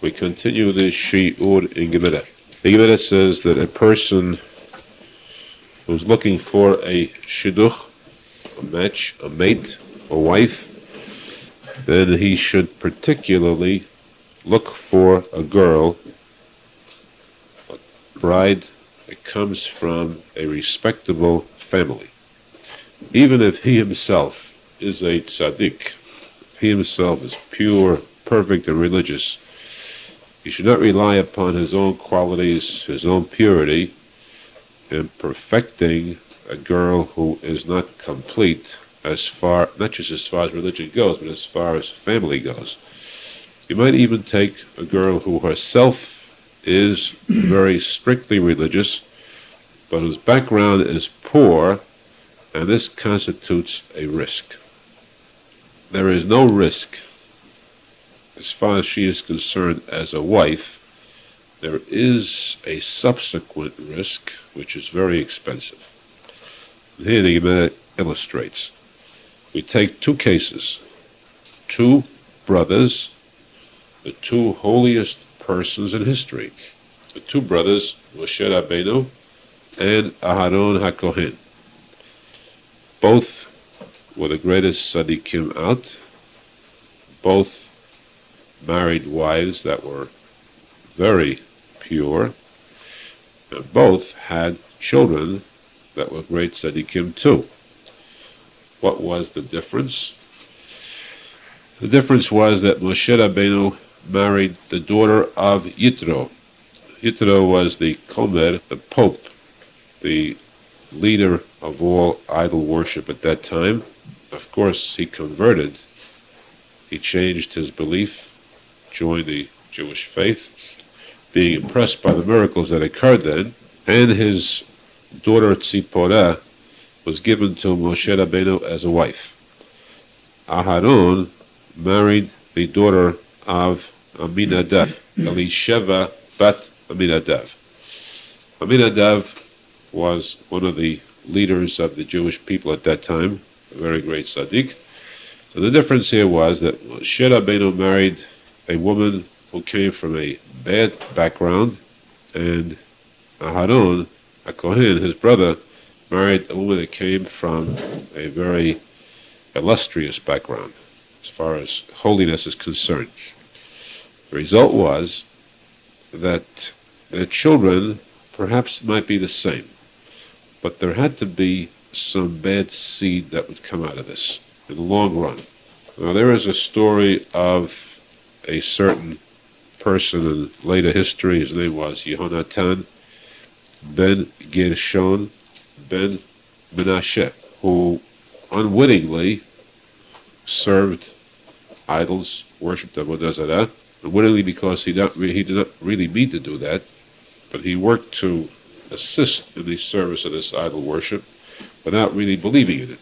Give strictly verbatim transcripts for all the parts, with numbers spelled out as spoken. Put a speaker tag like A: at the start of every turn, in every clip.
A: We continue the Shi'ur in Gemara. The Gemara says that a person who's looking for a shidduch, a match, a mate, a wife, then he should particularly look for a girl, a bride that comes from a respectable family. Even if he himself is a tzaddik, if he himself is pure, perfect, and religious, he should not rely upon his own qualities, his own purity, in perfecting a girl who is not complete as far, not just as far as religion goes, but as far as family goes. You might even take a girl who herself is very strictly religious, but whose background is poor, and this constitutes a risk. There is no risk, as far as she is concerned, as a wife. There is a subsequent risk, which is very expensive. Here the Gemara illustrates. We take two cases, two brothers, the two holiest persons in history, the two brothers, Moshe Rabbeinu and Aharon HaKohen. Both were the greatest tzaddikim out. Both married wives that were very pure, and both had children that were great tzaddikim too. What was the difference? The difference was that Moshe Rabbeinu married the daughter of Yitro. Yitro was the Komer, the Pope, the leader of all idol worship at that time. Of course, he converted. He changed his belief, joined the Jewish faith, being impressed by the miracles that occurred then, and his daughter Tzipporah was given to Moshe Rabbeinu as a wife. Aharon married the daughter of Aminadav, Elisheva bat Aminadav. Aminadav was one of the leaders of the Jewish people at that time, a very great tzaddik. So the difference here was that Moshe Rabbeinu married a woman who came from a bad background, and Aharon, a Kohen, his brother, married a woman that came from a very illustrious background as far as holiness is concerned. The result was that their children perhaps might be the same, but there had to be some bad seed that would come out of this in the long run. Now, there is a story of a certain person in later history. His name was Yehonatan ben Gershon ben Menashe, who unwittingly served idols, worshipped Avodah Zarah, unwittingly because he, not re- he did not really mean to do that, but he worked to assist in the service of this idol worship without really believing in it.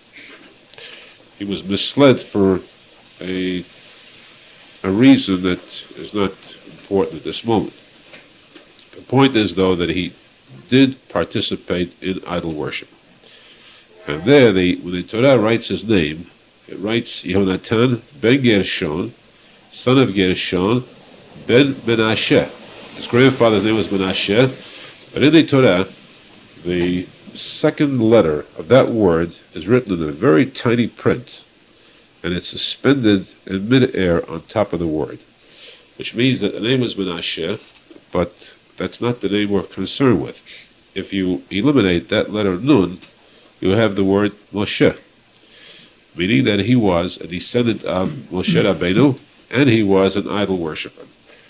A: He was misled for a, a reason that is not important at this moment. The point is, though, that he did participate in idol worship. And there, the, when the Torah writes his name, it writes Yehonatan ben Gershon, son of Gershon, ben Menashe. His grandfather's name was Menashe, but in the Torah, the second letter of that word is written in a very tiny print, and it's suspended in mid-air on top of the word, which means that the name is Menashe, but that's not the name we're concerned with. If you eliminate that letter Nun, you have the word Moshe, meaning that he was a descendant of Moshe Rabbeinu, and he was an idol worshiper.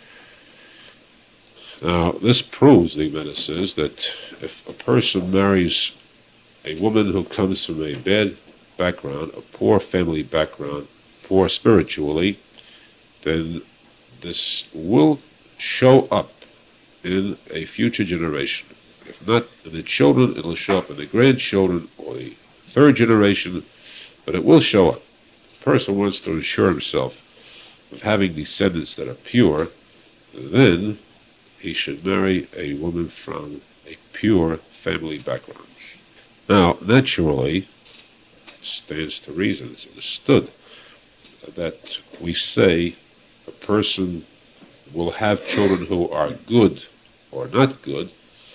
A: Now, this proves, the Gemara says, that if a person marries a woman who comes from a bad background, a poor family background, poor spiritually, then this will show up in a future generation. If not in the children, it'll show up in the grandchildren or the third generation, but it will show up. If a person wants to ensure himself of having descendants that are pure, then he should marry a woman from a pure family background. Now, naturally, stands to reason, it's understood that we say a person will have children who are good or not good,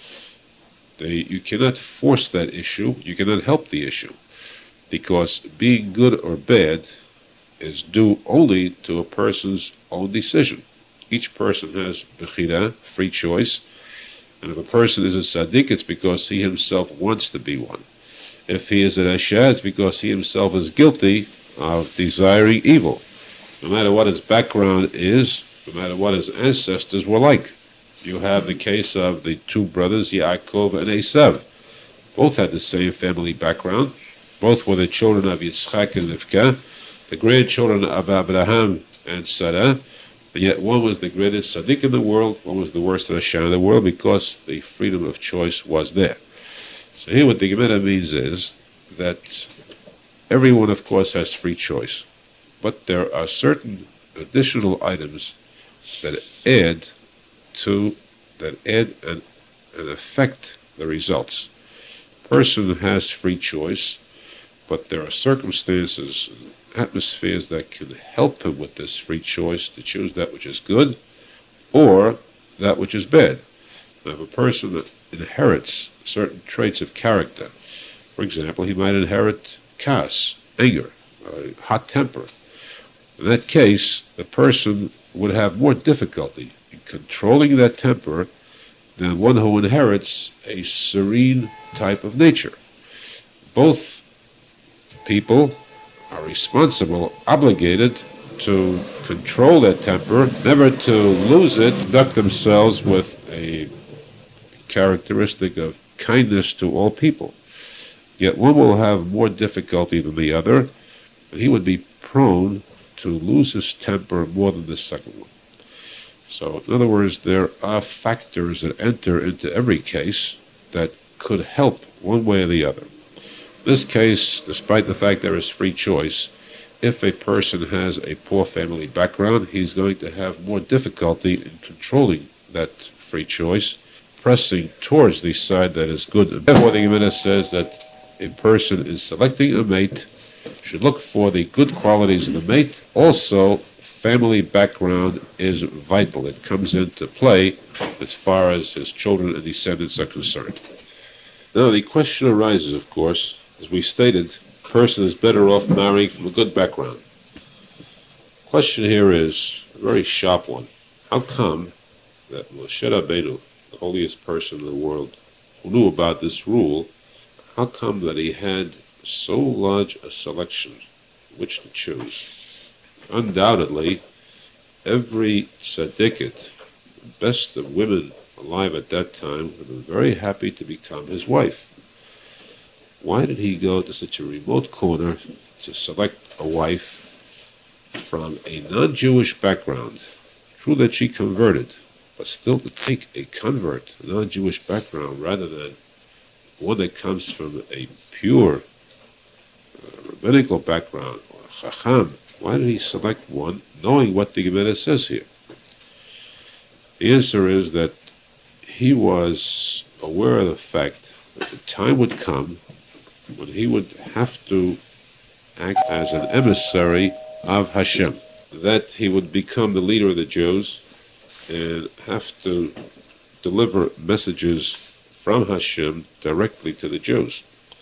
A: they, you cannot force that issue, you cannot help the issue, because being good or bad is due only to a person's own decision. Each person has bechira, free choice, and if a person is a tzaddik, it's because he himself wants to be one. If he is a rasha, it's because he himself is guilty of desiring evil, no matter what his background is, no matter what his ancestors were like. You have the case of the two brothers, Yaakov and Esav. Both had the same family background. Both were the children of Yitzchak and Rivka, the grandchildren of Abraham and Sarah, and yet one was the greatest tzaddik in the world, one was the worst rasha in the world, because the freedom of choice was there. So here what the Gemara means is that everyone, of course, has free choice, but there are certain additional items that add to, that add and, and affect the results. A person has free choice, but there are circumstances and atmospheres that can help him with this free choice to choose that which is good or that which is bad. Now, if a person inherits certain traits of character, for example, he might inherit kas, anger, uh, hot temper. In that case, the person would have more difficulty in controlling that temper than one who inherits a serene type of nature. Both people are responsible, obligated to control their temper, never to lose it, conduct themselves with a characteristic of kindness to all people. Yet one will have more difficulty than the other, and he would be prone to lose his temper more than the second one. So, in other words, there are factors that enter into every case that could help one way or the other. In this case, despite the fact there is free choice, if a person has a poor family background, he's going to have more difficulty in controlling that free choice, pressing towards the side that is good. Therefore, the Gemara says that a person in selecting a mate should look for the good qualities of the mate. Also, family background is vital. It comes into play as far as his children and descendants are concerned. Now, the question arises, of course, as we stated, a person is better off marrying from a good background. The question here is a very sharp one. How come that Moshe Rabbeinu, the holiest person in the world, who knew about this rule, how come that he had so large a selection which to choose? Undoubtedly, every tzaddiket, the best of women alive at that time, would have been very happy to become his wife. Why did he go to such a remote corner to select a wife from a non-Jewish background? True that she converted, but still to take a convert, a non-Jewish background, rather than one that comes from a pure uh, rabbinical background, or chacham. Why did he select one, knowing what the Gemara says here? The answer is that he was aware of the fact that the time would come when he would have to act as an emissary of Hashem, that he would become the leader of the Jews and have to deliver messages from Hashem directly to the Jews.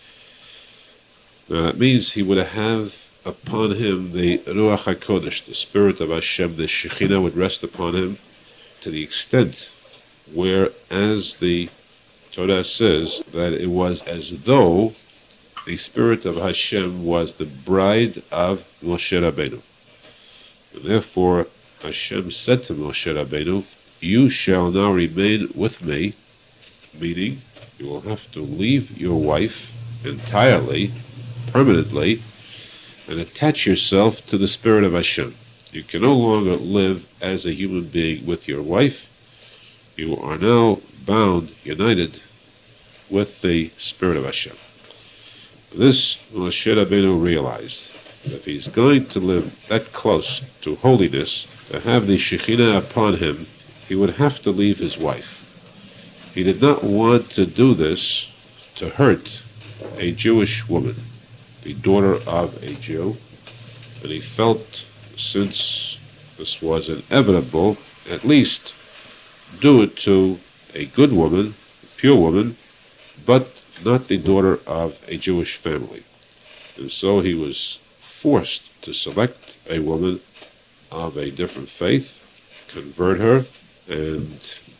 A: Now that means he would have upon him the Ruach HaKodesh, the Spirit of Hashem, the Shekhinah would rest upon him to the extent where, as the Torah says, that it was as though the Spirit of Hashem was the bride of Moshe Rabbeinu. And therefore, Hashem said to Moshe Rabbeinu, "You shall now remain with me," meaning you will have to leave your wife entirely, permanently, and attach yourself to the Spirit of Hashem. You can no longer live as a human being with your wife. You are now bound, united with the Spirit of Hashem. This Moshe Rabbeinu realized that if he's going to live that close to holiness, to have the Shekhinah upon him, he would have to leave his wife. He did not want to do this to hurt a Jewish woman, the daughter of a Jew, and he felt, since this was inevitable, at least do it to a good woman, a pure woman, but not the daughter of a Jewish family. And so he was forced to select a woman of a different faith, convert her, and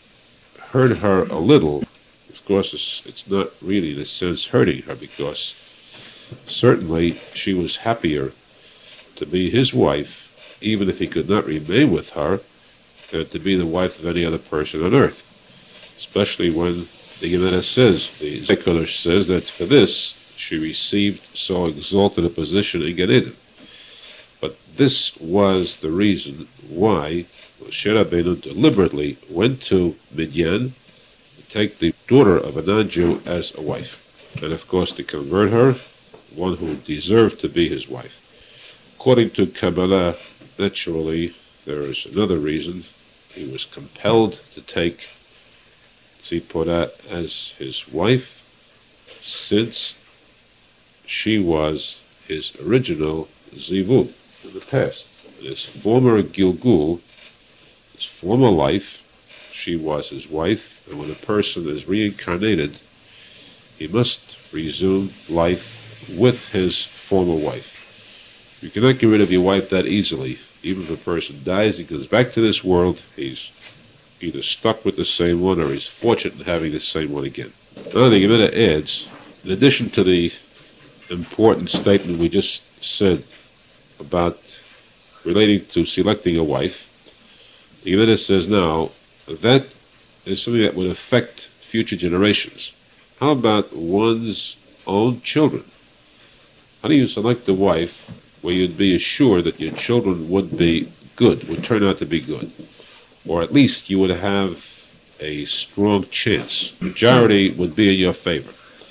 A: hurt her a little. Of course, it's, it's not really, in a sense, hurting her, because certainly she was happier to be his wife, even if he could not remain with her, than to be the wife of any other person on earth. Especially when the Gemara says, the Zekodesh says, that for this she received so exalted a position in Gan Eden. But this was the reason why Moshe Rabbeinu deliberately went to Midian to take the daughter of a non-Jew as a wife. And of course to convert her, one who deserved to be his wife. According to Kabbalah, naturally, there is another reason. He was compelled to take Tzipporah as his wife, since she was his original Zivug in the past. In his former Gilgul, his former life, she was his wife, and when a person is reincarnated, he must resume life with his former wife. You cannot get rid of your wife that easily. Even if a person dies, he goes back to this world, he's either stuck with the same one or he's fortunate in having the same one again. Now the Gemara adds, in addition to the important statement we just said about relating to selecting a wife, the Gemara says now, that is something that would affect future generations. How about one's own children? How do you select a wife where you'd be assured that your children would be good, would turn out to be good? Or at least you would have a strong chance. Majority would be in your favor.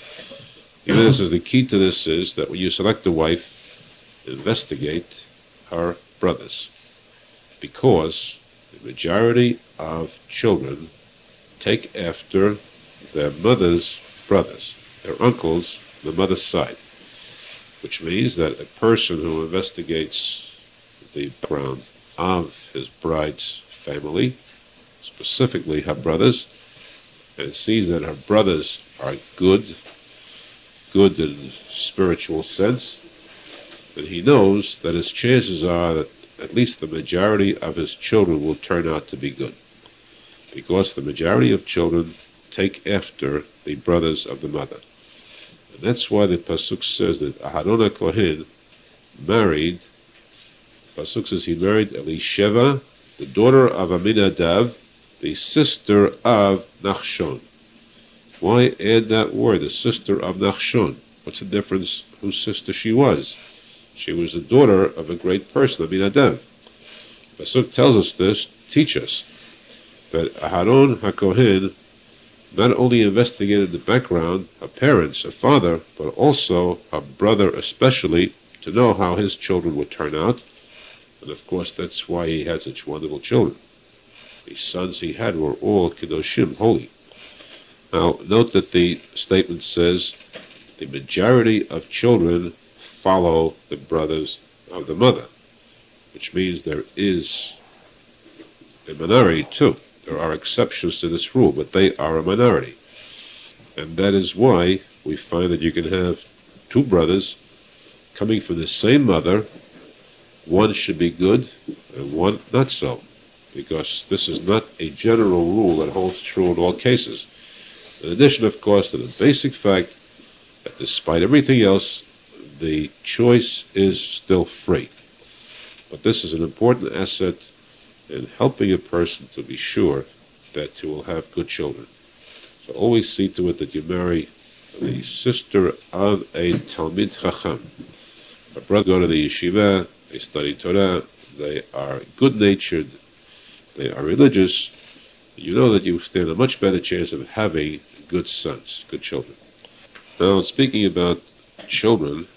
A: Even this is the key to this is that when you select a wife, investigate her brothers. Because the majority of children take after their mother's brothers, their uncles, the mother's side. Which means that a person who investigates the background of his bride's family, specifically her brothers, and sees that her brothers are good, good in spiritual sense, then he knows that his chances are that at least the majority of his children will turn out to be good. Because the majority of children take after the brothers of the mother. And that's why the Pasuk says that Aharon HaKohen married, Pasuk says he married Elisheva, the daughter of Aminadav, the sister of Nachshon. Why add that word, the sister of Nachshon? What's the difference whose sister she was? She was the daughter of a great person, Aminadav. Pasuk tells us this, teach us, that Aharon HaKohen not only investigated the background, her parents, her father, but also her brother especially, to know how his children would turn out. And of course, that's why he had such wonderful children. The sons he had were all Kedoshim, holy. Now, note that the statement says, the majority of children follow the brothers of the mother, which means there is a minority too. There are exceptions to this rule, but they are a minority. And that is why we find that you can have two brothers coming from the same mother. One should be good and one not so, because this is not a general rule that holds true in all cases. In addition, of course, to the basic fact that despite everything else, the choice is still free. But this is an important asset in helping a person to be sure that you will have good children. So always see to it that you marry the sister of a Talmid Chacham. A brother go to the yeshiva, they study Torah, they are good-natured, they are religious, you know that you stand a much better chance of having good sons, good children. Now, speaking about children,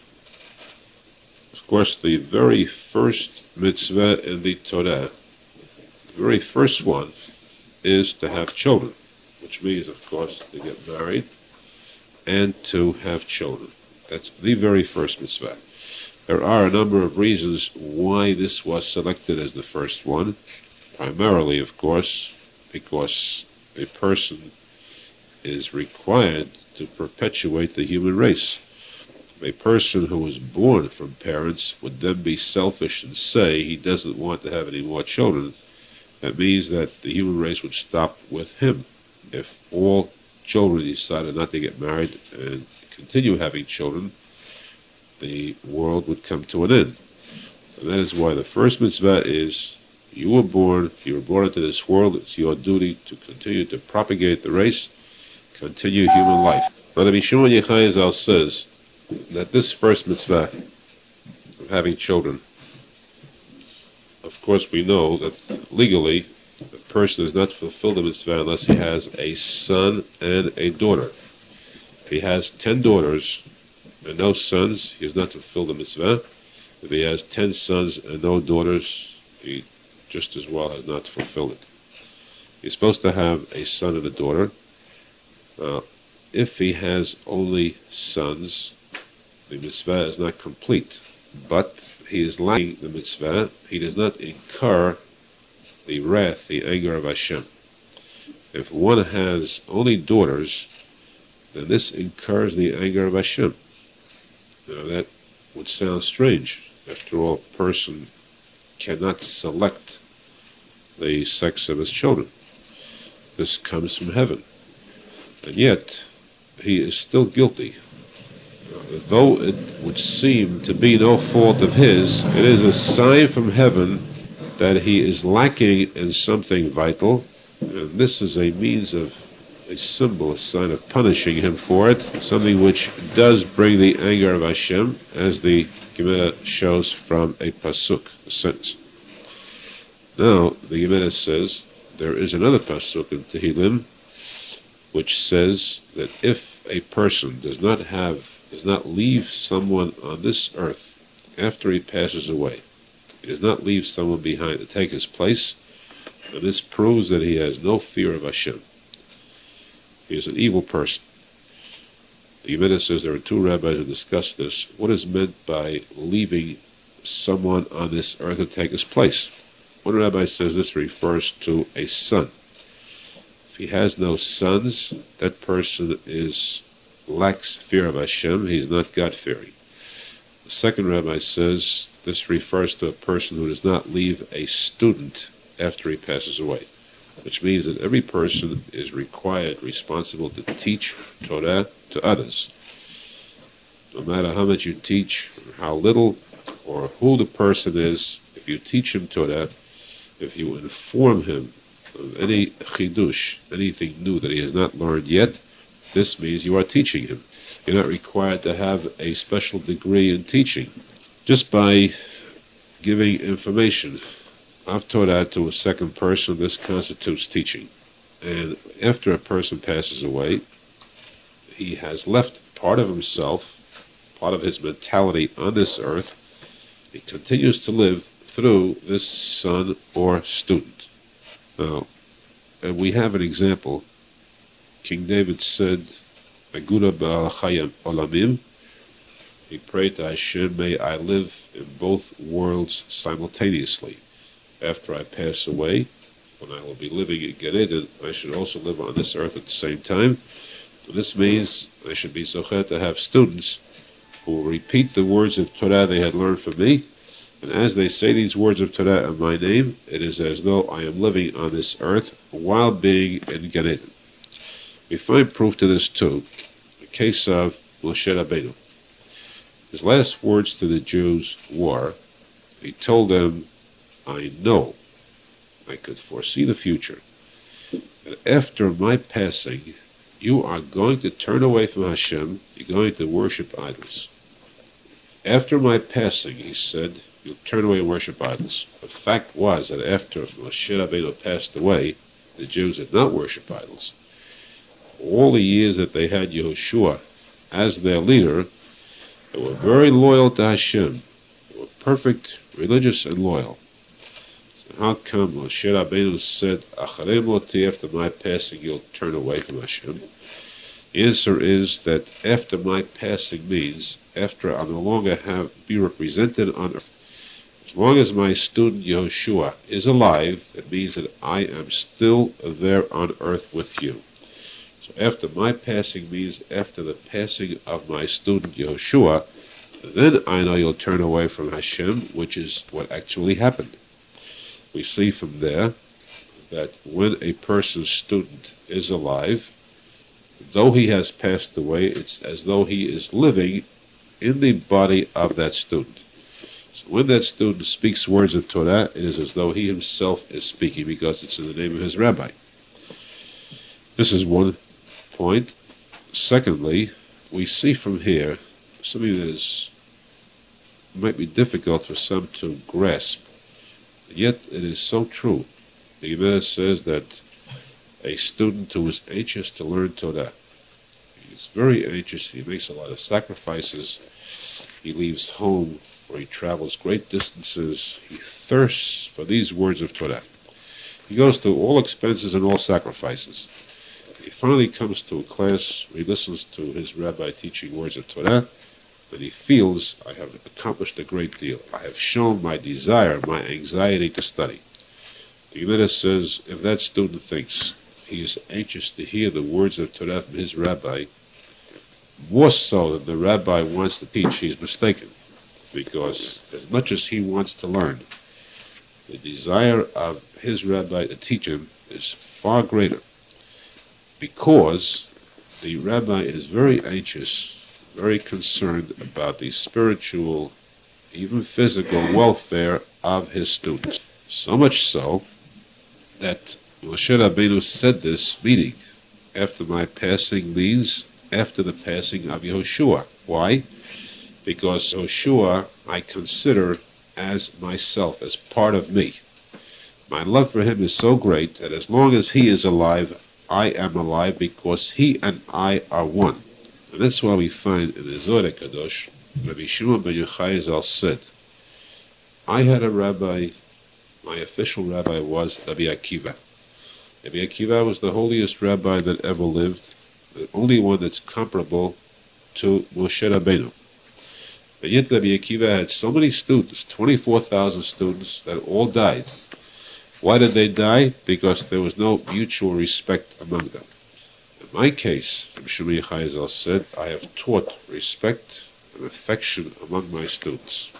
A: of course, the very first mitzvah in the Torah, the very first one, is to have children, which means, of course, to get married and to have children. That's the very first mitzvah. There are a number of reasons why this was selected as the first one. primarily, of course, because a person is required to perpetuate the human race. A person who was born from parents would then be selfish and say he doesn't want to have any more children. That means that the human race would stop with him. If all children decided not to get married and continue having children, the world would come to an end. And that is why the first mitzvah is, you were born, you were born into this world, it's your duty to continue to propagate the race, continue human life. Now the Shimon Yochai Zal says that this first mitzvah of having children, of course we know that legally a person does not fulfill the mitzvah unless he has a son and a daughter. If he has ten daughters and no sons, he has not fulfilled the mitzvah. If he has ten sons and no daughters, he just as well has not fulfilled it. He's supposed to have a son and a daughter. Uh, if he has only sons, the mitzvah is not complete. But he is lacking the mitzvah. He does not incur the wrath, the anger of Hashem. If one has only daughters, then this incurs the anger of Hashem. Now that would sound strange. After all, a person cannot select the sex of his children. This comes from heaven. And yet, he is still guilty. Though it would seem to be no fault of his, it is a sign from heaven that he is lacking in something vital, and this is a means of, a symbol, a sign of punishing him for it, something which does bring the anger of Hashem, as the Gemara shows from a pasuk, a sentence. Now, the Gemara says, there is another pasuk in Tehillim, which says that if a person does not have, does not leave someone on this earth after he passes away, he does not leave someone behind to take his place, and this proves that he has no fear of Hashem. He is an evil person. The Gemara says there are two rabbis who discuss this. What is meant by leaving someone on this earth to take his place? One rabbi says this refers to a son. If he has no sons, that person is lacks fear of Hashem. He's not God-fearing. The second rabbi says this refers to a person who does not leave a student after he passes away, which means that every person is required, responsible to teach Torah to others. No matter how much you teach, or how little, or who the person is, if you teach him Torah, if you inform him of any chidush, anything new that he has not learned yet, this means you are teaching him. You're not required to have a special degree in teaching. Just by giving information of Torah to a second person, this constitutes teaching. And after a person passes away, he has left part of himself, part of his mentality on this earth. He continues to live through this son or student. Now, and we have an example. King David said, Agura ba'al chayim olamim. He prayed to Hashem, may I live in both worlds simultaneously. After I pass away, when I will be living in Gan Eden, I should also live on this earth at the same time. And this means I should be zocher to have students who will repeat the words of Torah they had learned from me. And as they say these words of Torah in my name, it is as though I am living on this earth while being in Gan Eden. We find proof to this too. The case of Moshe Rabbeinu. His last words to the Jews were, he told them, I know, I could foresee the future, that after my passing, you are going to turn away from Hashem, you're going to worship idols. After my passing, he said, you'll turn away and worship idols. The fact was that after Moshe Rabbeinu passed away, the Jews did not worship idols. All the years that they had Yehoshua as their leader, they were very loyal to Hashem. They were perfect, religious, and loyal. So how come Moshe Rabbeinu said, Acharei moti, after my passing you'll turn away from Hashem? The answer is that after my passing means after I no longer have be represented on earth, As long as my student Yehoshua is alive, it means that I am still there on earth with you. So after my passing means after the passing of my student Yehoshua, then I know you'll turn away from Hashem, which is what actually happened. We see from there that when a person's student is alive, though he has passed away, it's as though he is living in the body of that student. So when that student speaks words of Torah, it is as though he himself is speaking, because it's in the name of his rabbi. This is one point. Secondly, we see from here something that is might be difficult for some to grasp, yet it is so true. The Gemara says that a student who is anxious to learn Torah, he's very anxious, he makes a lot of sacrifices, he leaves home or he travels great distances, he thirsts for these words of Torah. He goes through all expenses and all sacrifices. He finally comes to a class where he listens to his rabbi teaching words of Torah, and he feels, I have accomplished a great deal. I have shown my desire, my anxiety to study. The Gemara says, if that student thinks he is anxious to hear the words of Torah from his rabbi, more so than the rabbi wants to teach, he's mistaken. Because as much as he wants to learn, the desire of his rabbi to teach him is far greater. Because the rabbi is very anxious, very concerned about the spiritual, even physical welfare of his students. So much so that Moshe Rabbeinu said this meaning, after my passing means after the passing of Yehoshua. Why? Because Yehoshua I consider as myself, as part of me. My love for him is so great that as long as he is alive, I am alive, because he and I are one. And that's why we find in the Zohar Kadosh, Rabbi Shimon ben Yochai Zal said, I had a rabbi, my official rabbi was Rabbi Akiva. Rabbi Akiva was the holiest rabbi that ever lived, the only one that's comparable to Moshe Rabbeinu. But yet Rabbi Akiva had so many students, twenty-four thousand students, that all died. Why did they die? Because there was no mutual respect among them. In my case, Rabbi Shimon ben Yochai Zal said, I have taught respect and affection among my students,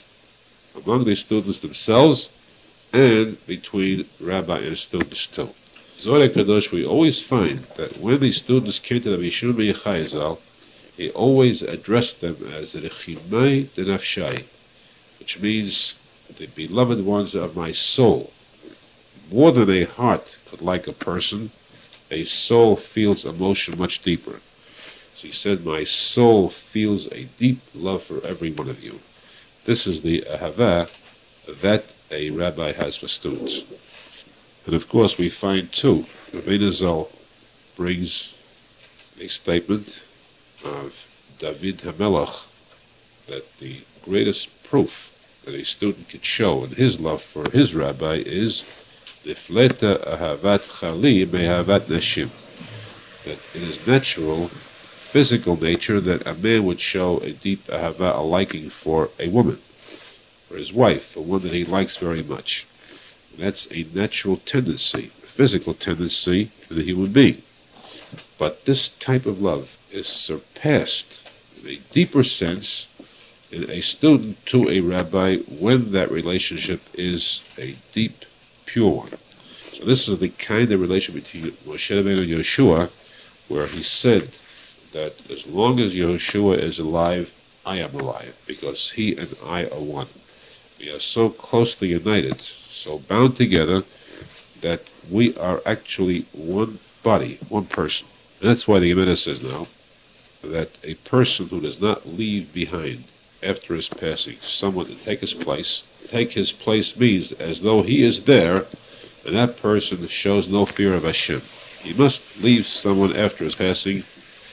A: among the students themselves, and between rabbi and students too. Zohar Kadosh, we always find that when the students came to Rabbi Shimon ben Yochai Zal, he always addressed them as the Rechimai Denafshai, which means the beloved ones of my soul. More than a heart could like a person, a soul feels emotion much deeper. So he said, my soul feels a deep love for every one of you. This is the ahava that a rabbi has for students. And of course we find too, Rabbeinu Zal brings a statement of David HaMelech, that the greatest proof that a student could show in his love for his rabbi is Nifleta ahavat chali mehavat nashim, that it is natural, physical nature, that a man would show a deep ahava, a liking for a woman, for his wife, for one that he likes very much. And that's a natural tendency, a physical tendency in a human being. But this type of love is surpassed in a deeper sense in a student to a rabbi when that relationship is a deep, pure one. So this is the kind of relationship between Moshe Rabbeinu and Yehoshua, where he said that as long as Yehoshua is alive, I am alive, because he and I are one. We are so closely united, so bound together, that we are actually one body, one person. And that's why the Gemara says now that a person who does not leave behind after his passing someone to take his place, take his place means as though he is there, and that person shows no fear of Hashem. He must leave someone after his passing,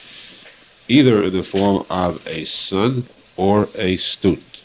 A: either in the form of a son or a student.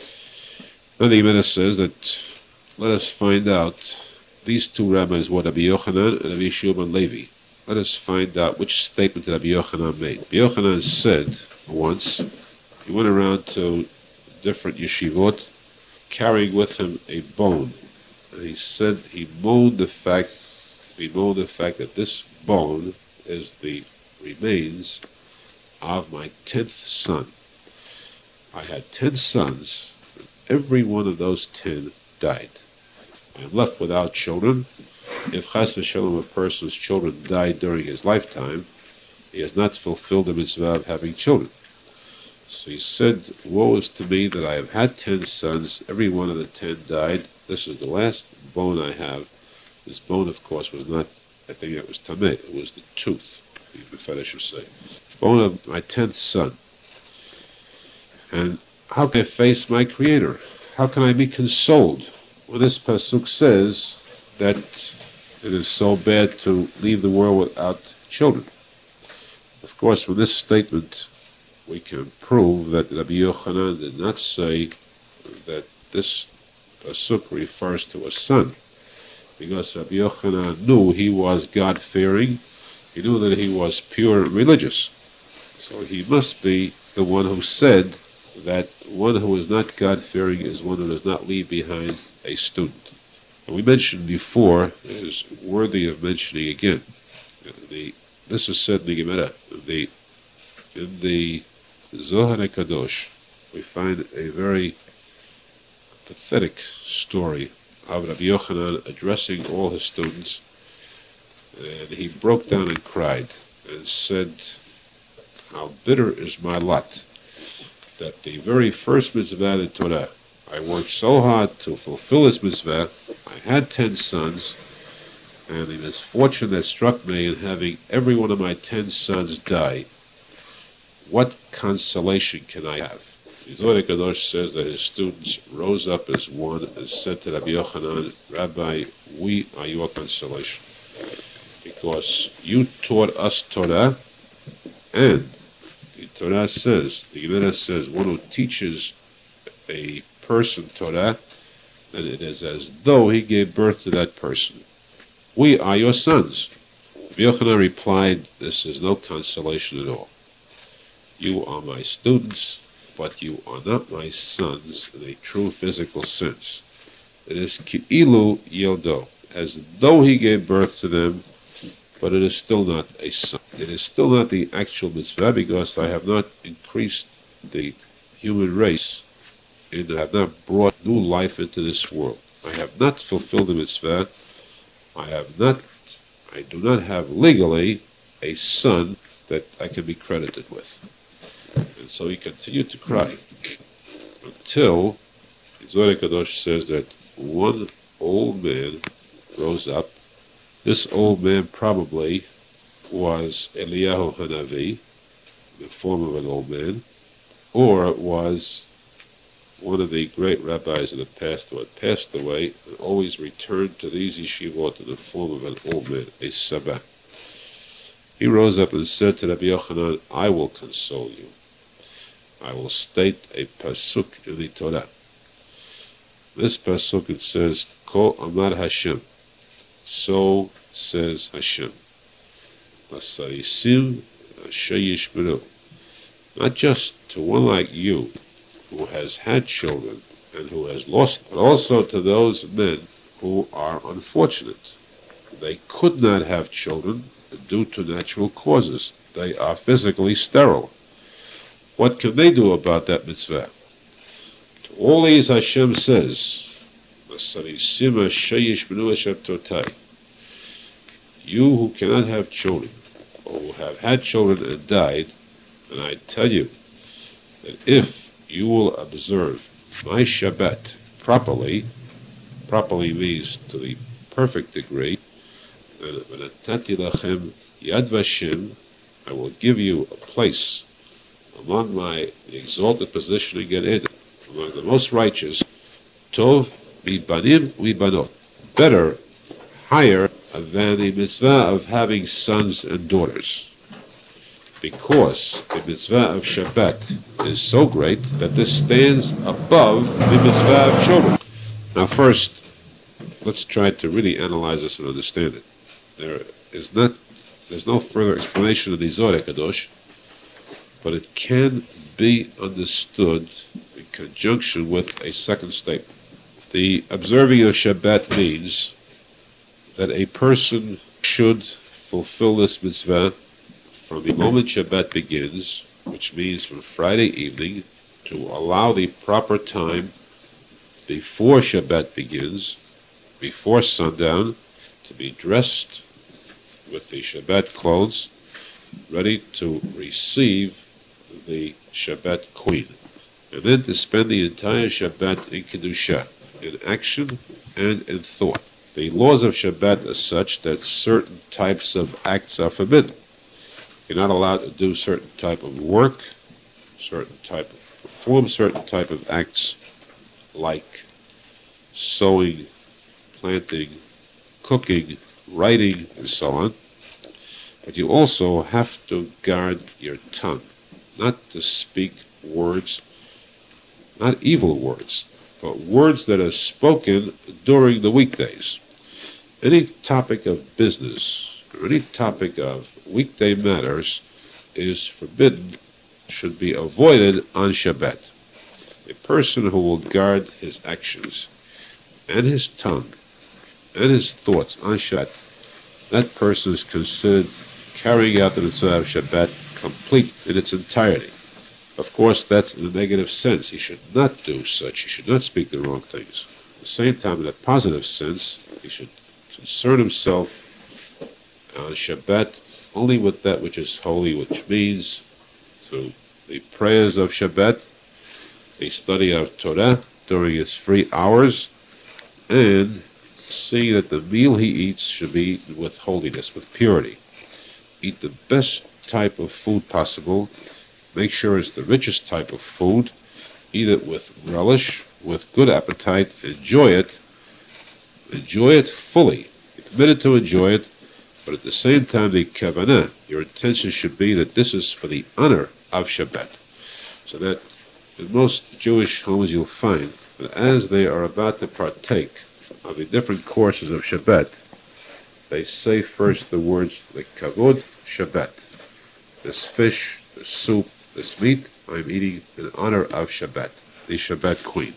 A: Then the Gemara says that, let us find out, these two rabbis were Rabbi Yochanan and Rabbi Yehoshua ben Levi. Let us find out which statement Rabbi Yochanan made. Rabbi Yochanan said once, he went around to different yeshivot, carrying with him a bone. And he said he moaned the fact, he moaned the fact that this bone is the remains of my tenth son. I had ten sons, and every one of those ten died. I am left without children. If chas v'shalom, a person's children died during his lifetime, he has not fulfilled the mitzvah of having children. So he said, woe is to me that I have had ten sons, every one of the ten died. This is the last bone I have. This bone, of course, was not, I think it was tameh, it was the tooth, the Mefedesh should say. Bone of my tenth son. And how can I face my Creator? How can I be consoled when this pasuk says that it is so bad to leave the world without children? Of course, from this statement, we can prove that Rabbi Yochanan did not say that this pasuk refers to a son, because Rabbi Yochanan knew he was God-fearing, he knew that he was pure and religious. So he must be the one who said that one who is not God-fearing is one who does not leave behind a student. And we mentioned before, it is worthy of mentioning again, the, this is said in the Gemara, the, in the Zohar HaKadosh, we find a very pathetic story of Rabbi Yochanan addressing all his students, and he broke down and cried and said, how bitter is my lot that the very first mitzvah in Torah, I worked so hard to fulfill this mitzvah, I had ten sons, and the misfortune that struck me in having every one of my ten sons die, what consolation can I have? The Zohar HaKadosh says that his students rose up as one and said to Rabbi Yochanan, Rabbi, we are your consolation, because you taught us Torah, and the Torah says, the Gemara says, one who teaches a person Torah, then it is as though he gave birth to that person. We are your sons. Rabbi Yochanan replied, this is no consolation at all. You are my students, but you are not my sons in a true physical sense. It is ki'ilu yeldo, as though he gave birth to them, but it is still not a son. It is still not the actual mitzvah, because I have not increased the human race, and I have not brought new life into this world. I have not fulfilled the mitzvah. I have not, I do not have legally a son that I can be credited with. And so he continued to cry until the Zohar HaKadosh says that one old man rose up. This old man probably was Eliyahu Hanavi, the form of an old man, or it was one of the great rabbis of the past who had passed away and always returned to these yeshivot in the form of an old man, a Sabah. He rose up and said to Rabbi Yochanan, I will console you. I will state a pasuk in the Torah. This pasuk, it says, Ko Amar Hashem. So says Hashem. Basarisim asher yishmeru. Not just to one like you, who has had children and who has lost, but also to those men who are unfortunate. They could not have children due to natural causes. They are physically sterile. What can they do about that mitzvah? To all these Hashem says, you who cannot have children, or who have had children and died, and I tell you that if you will observe my Shabbat properly, properly means to the perfect degree, then v'natati lachem yad vashem, I will give you a place among my exalted position in Gan Eden, among the most righteous, tov mibanim mibanot, better, higher than the mitzvah of having sons and daughters. Because the mitzvah of Shabbat is so great that this stands above the mitzvah of children. Now first, let's try to really analyze this and understand it. There is not, there's no further explanation of the Zohar HaKadosh, but it can be understood in conjunction with a second statement. The observing of Shabbat means that a person should fulfill this mitzvah from the moment Shabbat begins, which means from Friday evening, to allow the proper time before Shabbat begins, before sundown, to be dressed with the Shabbat clothes, ready to receive the Shabbat queen, and then to spend the entire Shabbat in Kedusha, in action and in thought. The laws of Shabbat are such that certain types of acts are forbidden. You're not allowed to do certain type of work, certain type of perform certain type of acts like sowing, planting, cooking, writing, and so on. But you also have to guard your tongue, not to speak words, not evil words, but words that are spoken during the weekdays. Any topic of business or any topic of weekday matters is forbidden, should be avoided on Shabbat. A person who will guard his actions and his tongue and his thoughts on Shabbat, that person is considered carrying out the mitzvah of Shabbat complete in its entirety. Of course, that's in a negative sense. He should not do such. He should not speak the wrong things. At the same time, in a positive sense, he should concern himself on Shabbat only with that which is holy, which means through the prayers of Shabbat, the study of Torah during his free hours, and seeing that the meal he eats should be with holiness, with purity. Eat the best type of food possible. Make sure it's the richest type of food. Eat it with relish, with good appetite. Enjoy it. Enjoy it fully. Be committed to enjoy it, but at the same time, the kavanah, your intention should be that this is for the honor of Shabbat. So that in most Jewish homes you'll find that as they are about to partake of the different courses of Shabbat, they say first the words, the kavod Shabbat. This fish, this soup, this meat, I'm eating in honor of Shabbat, the Shabbat queen.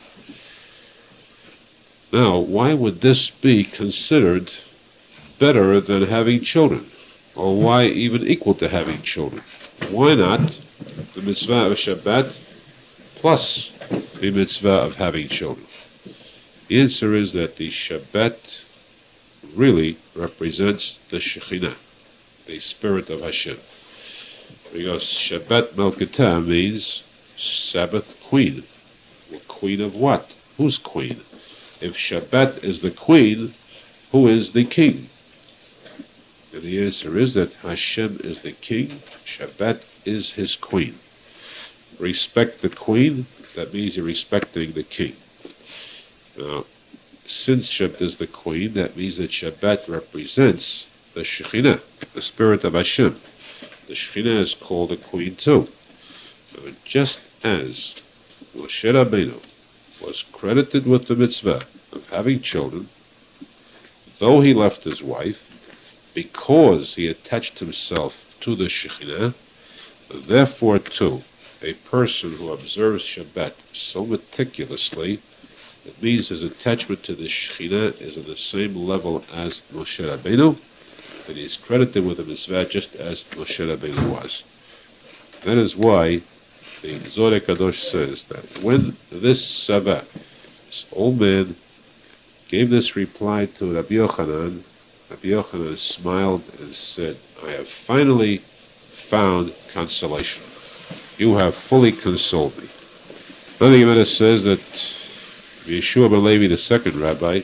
A: Now, why would this be considered better than having children? Or why even equal to having children? Why not the mitzvah of Shabbat plus the mitzvah of having children? The answer is that the Shabbat really represents the Shekhinah, the Spirit of Hashem. Because Shabbat Melkatah means Sabbath Queen. Well, queen of what? Who's queen? If Shabbat is the queen, who is the king? And the answer is that Hashem is the king, Shabbat is his queen. Respect the queen, that means you're respecting the king. Now, since Shabbat is the queen, that means that Shabbat represents the Shekhinah, the Spirit of Hashem. The Shekhinah is called a queen too. Now, just as Moshe Rabbeinu was credited with the mitzvah of having children, though he left his wife, because he attached himself to the Shekhinah, therefore too, a person who observes Shabbat so meticulously, it means his attachment to the Shekhinah is on the same level as Moshe Rabbeinu, and he is credited with the mitzvah just as Moshe Rabbeinu was. That is why the Zohar Kadosh says that when this Saba, this old man, gave this reply to Rabbi Yochanan, Rabbi Yochanan smiled and said, I have finally found consolation. You have fully consoled me. Then the Gemara says that Yeshua ben Levi, the second rabbi,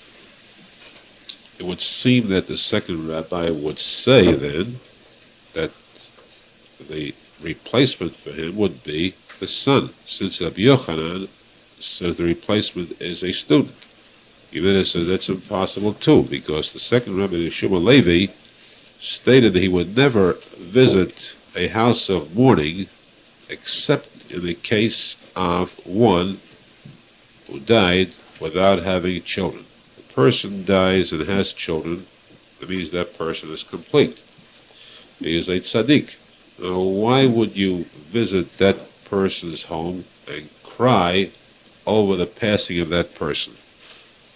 A: it would seem that the second rabbi would say then that the replacement for him would be the son, since Rabbi Yochanan says the replacement is a student. Yemena says that's impossible too, because the second rabbi, Yeshua ben Levi, stated that he would never visit a house of mourning except in the case of one who died without having children. If a person dies and has children, that means that person is complete. He is a tzaddik. Now, why would you visit that person's home and cry over the passing of that person?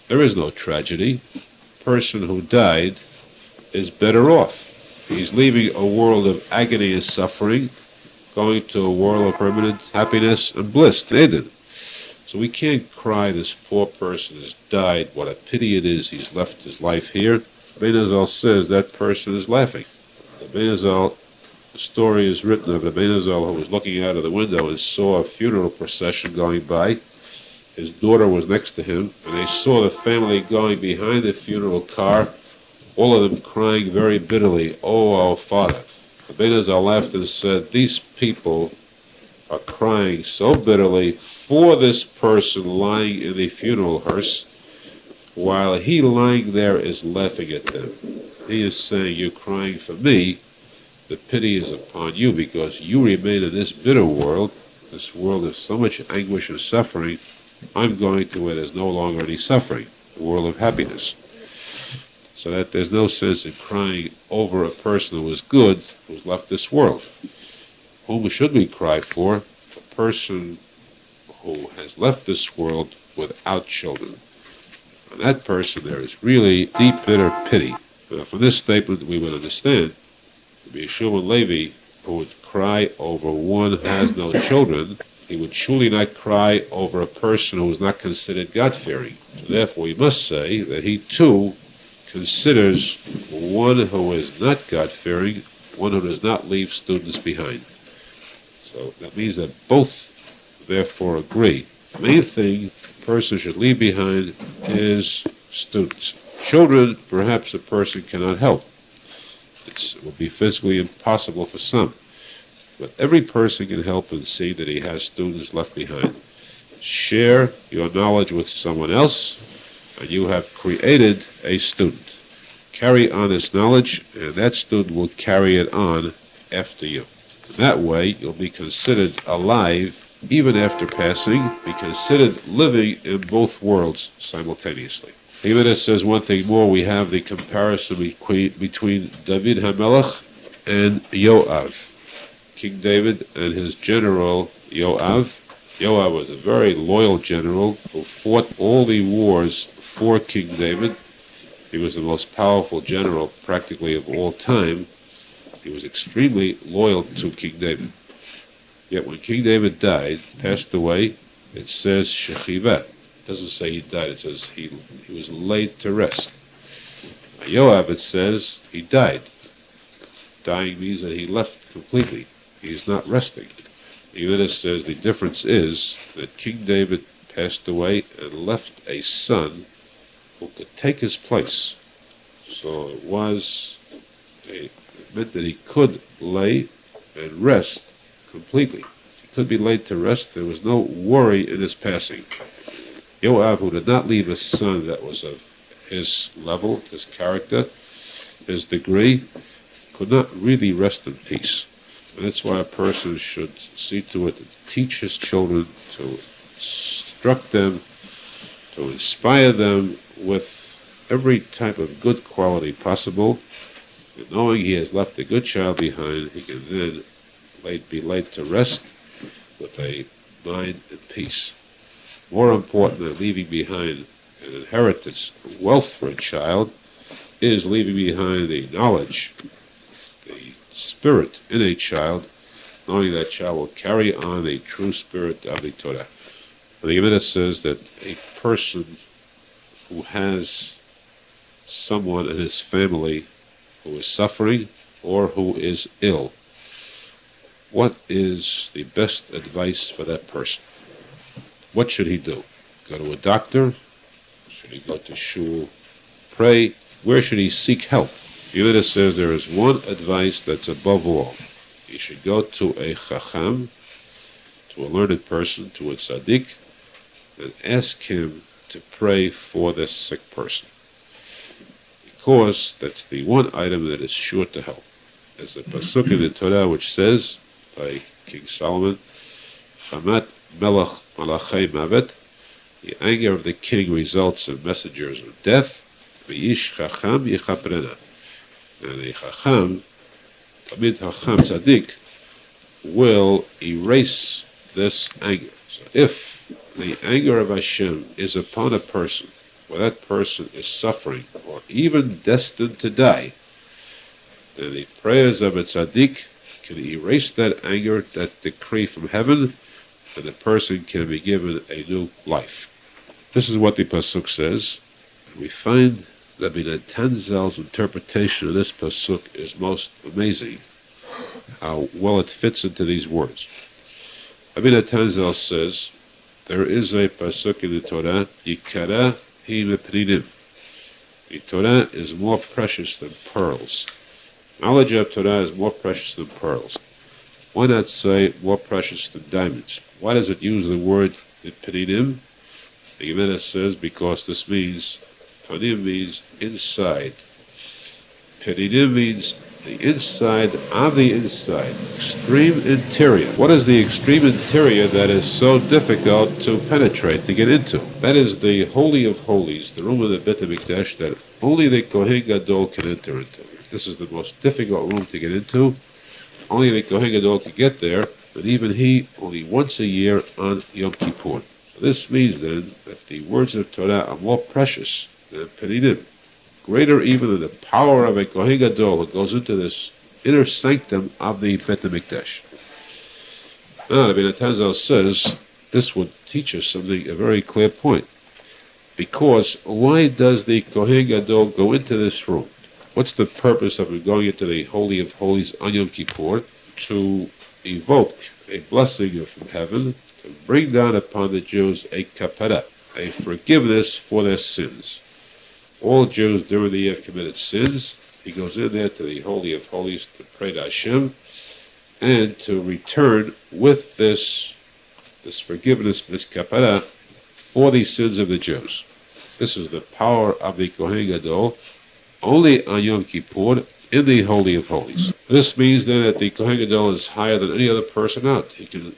A: There is no tragedy. The person who died is better off. He's leaving a world of agony and suffering, going to a world of permanent happiness and bliss, Eden. So we can't cry, this poor person has died, what a pity it is he's left his life here. Benazal says that person is laughing. The Benazal, the story is written of a Benazal who was looking out of the window and saw a funeral procession going by. His daughter was next to him, and they saw the family going behind the funeral car, all of them crying very bitterly, "Oh, our father." The Benazal laughed and said, "These people are crying so bitterly for this person lying in the funeral hearse, while he lying there is laughing at them. He is saying, you're crying for me. The pity is upon you because you remain in this bitter world, this world of so much anguish and suffering. I'm going to where there's no longer any suffering, the world of happiness." So that there's no sense in crying over a person who was good, who's left this world. Whom should we cry for? A person who has left this world without children. And that person there is really deep, bitter pity. Now, from this statement we would understand to be a Shimon Levi who would cry over one who has no children. He would surely not cry over a person who is not considered God-fearing. So therefore we must say that he too considers one who is not God-fearing, one who does not leave students behind. So that means that both therefore agree. The main thing a person should leave behind is students. Children, perhaps a person cannot help. It's, it will be physically impossible for some. But every person can help and see that he has students left behind. Share your knowledge with someone else, and you have created a student. Carry on this knowledge, and that student will carry it on after you. In that way, you'll be considered alive even after passing, be considered living in both worlds simultaneously. Even it says one thing more, we have the comparison between, between David HaMelech and Yoav. King David and his general Yoav. Yoav was a very loyal general who fought all the wars for King David. He was the most powerful general practically of all time. He was extremely loyal to King David. Yet when King David died, passed away, it says Shechiva. It doesn't say he died, it says he, he was laid to rest. Yoav, it says, he died. Dying means that he left completely. He is not resting. Even it says the difference is that King David passed away and left a son who could take his place. So it was, a, it meant that he could lay and rest completely. He could be laid to rest. There was no worry in his passing. Yoav, who did not leave a son that was of his level, his character, his degree, could not really rest in peace. And that's why a person should see to it to teach his children, to instruct them, to inspire them with every type of good quality possible. And knowing he has left a good child behind, he can then laid, be laid to rest with a mind at peace. More important than leaving behind an inheritance, wealth for a child, is leaving behind the knowledge, the spirit in a child, knowing that child will carry on the true spirit of the Torah. And the Gemara says that a person who has someone in his family who is suffering or who is ill, what is the best advice for that person? What should he do? Go to a doctor? Should he go to shul? Pray? Where should he seek help? The Gemara says there is one advice that's above all. He should go to a chacham, to a learned person, to a tzaddik, and ask him to pray for this sick person. Because that's the one item that is sure to help. There's a pasuk in the Torah which says, by King Solomon, Chamat melech malachei mavet, the anger of the king results in messengers of death, v'ish chacham yichaprena. And a chacham, tamid chacham tzaddik, will erase this anger. So if the anger of Hashem is upon a person, where that person is suffering or even destined to die, then the prayers of a tzaddik can erase that anger, that decree from heaven, and the person can be given a new life. This is what the pasuk says. We find that Rabbi Tanzel's interpretation of this pasuk is most amazing, how well it fits into these words. Rabbi Tanzel says, there is a pasuk in the Torah, Yikara hi mepninim. The Torah is more precious than pearls. Knowledge of Torah is more precious than pearls. Why not say more precious than diamonds? Why does it use the word peninim? The Gemara says because this means, panim means inside. Peninim means the inside of the inside, extreme interior. What is the extreme interior that is so difficult to penetrate, to get into? That is the Holy of Holies, the room of the Beit HaMikdash that only the Kohen Gadol can enter into. This is the most difficult room to get into. Only the Kohen Gadol can get there, and even he only once a year on Yom Kippur. So this means then that the words of Torah are more precious than Peninim, greater even than the power of a Kohen Gadol who goes into this inner sanctum of the Beit HaMikdash. Now, Rabbi Tanzel says this would teach us something, a very clear point. Because why does the Kohen Gadol go into this room? What's the purpose of him going into the Holy of Holies on Yom Kippur? To evoke a blessing from heaven, to bring down upon the Jews a kapara, a forgiveness for their sins. All Jews during the year have committed sins. He goes in there to the Holy of Holies to pray to Hashem and to return with this, this forgiveness, this kapara, for the sins of the Jews. This is the power of the Kohen Gadol, only on Yom Kippur, in the Holy of Holies. This means then that the Kohen Gadol is higher than any other person out. He can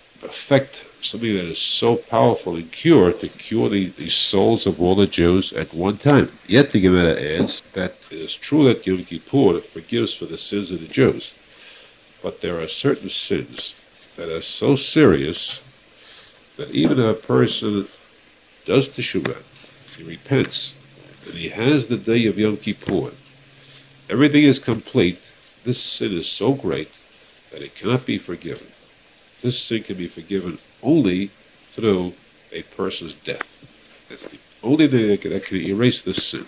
A: affect something that is so powerful and cure, to cure the, the souls of all the Jews at one time. Yet the Gemara adds that it is true that Yom Kippur forgives for the sins of the Jews, but there are certain sins that are so serious that even if a person does teshuvah, he repents, and he has the day of Yom Kippur, everything is complete, this sin is so great that it cannot be forgiven. This sin can be forgiven only through a person's death. That's the only thing that can, that can erase this sin.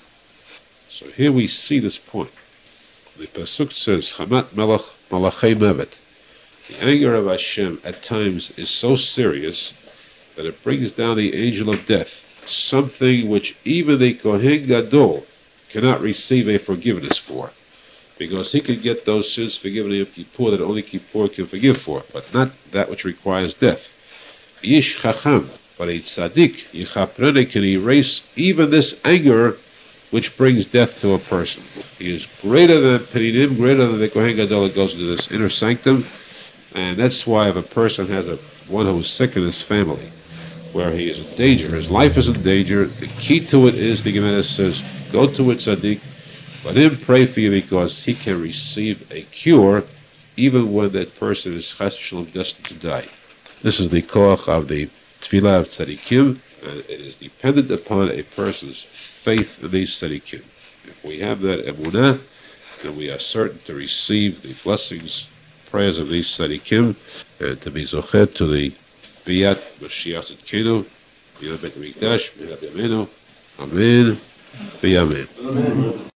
A: So here we see this point. The pasuk says, Hamat melech malachei mevet. The anger of Hashem at times is so serious that it brings down the angel of death, something which even the Kohen Gadol cannot receive a forgiveness for, because he can get those sins forgiven in Yom Kippur that only Kippur can forgive for, but not that which requires death. Yish Chacham, but a tzaddik, Yichaprene, can erase even this anger which brings death to a person. He is greater than Peninim, greater than the Kohen Gadol that goes into this inner sanctum, and that's why if a person has a one who is sick in his family, where he is in danger, his life is in danger, the key to it is, the Gemara says, go to a tzaddik, let him pray for you because he can receive a cure even when that person is chas v'shalom destined to die. This is the koach of the tefillah of tzaddikim, and it is dependent upon a person's faith in these tzaddikim. If we have that emunah, then we are certain to receive the blessings, prayers of these tzaddikim, and to be zochet to the Biyat Mashiach Tzidkenu, Biyat Beit HaMikdash, Biyat Yameinu, Amen, V'Yamen.